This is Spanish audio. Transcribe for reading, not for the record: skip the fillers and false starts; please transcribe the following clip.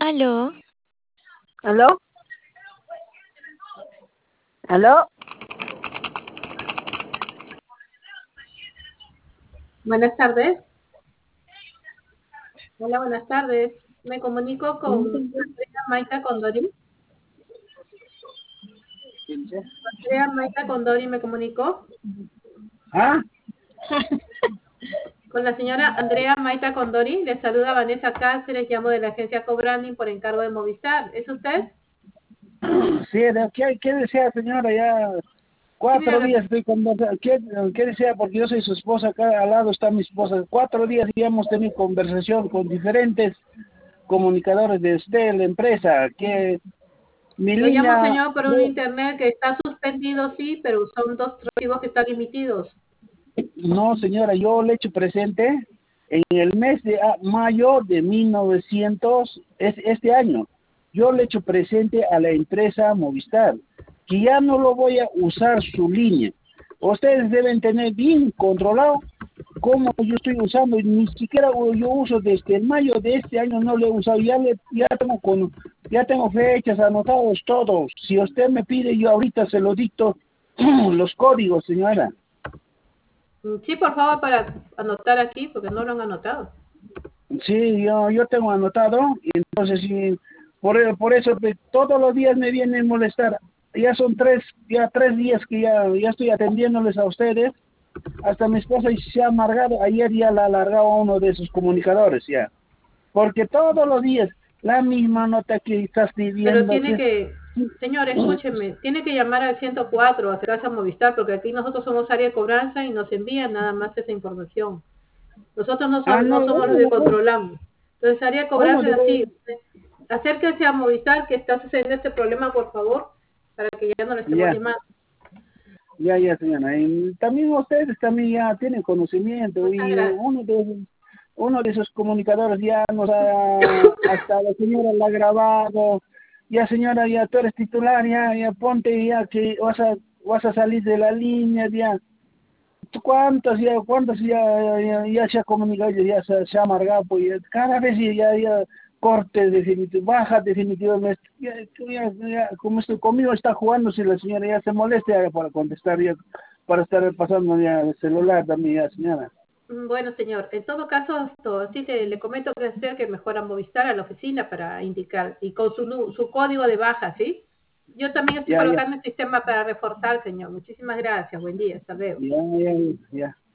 Aló, ¿Aló? ¿Aló? Buenas tardes. Hola, buenas tardes. Me comunico con Andrea Maita Condori. Andrea Maita Condori me comunicó. ¿Ah? Con la señora Andrea Maita Condori. Le saluda Vanessa Cáceres, llamo de la agencia Cobranding por encargo de Movistar. ¿Es usted? Sí, ¿qué desea, señora? Ya Sí, mira, 4 días estoy conversando. ¿Qué desea? Porque yo soy su esposa, acá al lado está mi esposa. 4 días ya hemos tenido conversación con diferentes comunicadores de usted, la empresa, que mi lo llamo línea... señor por un internet que está suspendido, sí, pero son dos recibos que están emitidos. No, señora, yo le he hecho presente en el mes de mayo de 1900, este año. Yo le he hecho presente a la empresa Movistar, que ya no lo voy a usar su línea. Ustedes deben tener bien controlado cómo yo estoy usando, ni siquiera yo uso desde el mayo de este año, no lo he usado, ya tengo fechas anotados todos. Si usted me pide, yo ahorita se lo dicto los códigos, señora. Sí, por favor, para anotar aquí, porque no lo han anotado. Sí, yo tengo anotado, y entonces sí, por eso todos los días me vienen a molestar. Ya son 3 días que ya estoy atendiéndoles a ustedes. Hasta mi esposa se ha amargado, ayer ya la alargaba uno de sus comunicadores ya. Porque todos los días la misma nota que estás Pero pidiendo tiene que... que, señor, escúcheme, tiene que llamar al 104, acercarse a Movistar, porque aquí nosotros somos área de cobranza y nos envían nada más esa información. Nosotros no No, somos los que controlamos. Entonces, área de bueno, cobranza es así. Acérquese a Movistar, que está sucediendo este problema, por favor, para que ya no le estemos ya. llamando. Ya, señora. Y también ustedes también ya tienen conocimiento Muchas y gracias. uno de esos comunicadores ya hasta la señora la ha grabado. Ya, señora, ya tú eres titular, ya ponte ya que vas a salir de la línea, ya. ¿Cuántos ya se ha comunicado, se ha amargado, pues cada vez ya corte definitivo, baja definitivamente, como conmigo está jugando, si la señora ya se molesta ya para contestar, ya para estar pasando ya el celular también, ya señora. Bueno, señor, en todo caso, sí le comento que acerque mejor a Movistar a la oficina para indicar, y con su código de baja, ¿sí? Yo también estoy Ya, colocando el sistema para reforzar, señor. Muchísimas gracias. Buen día. Hasta luego. ya.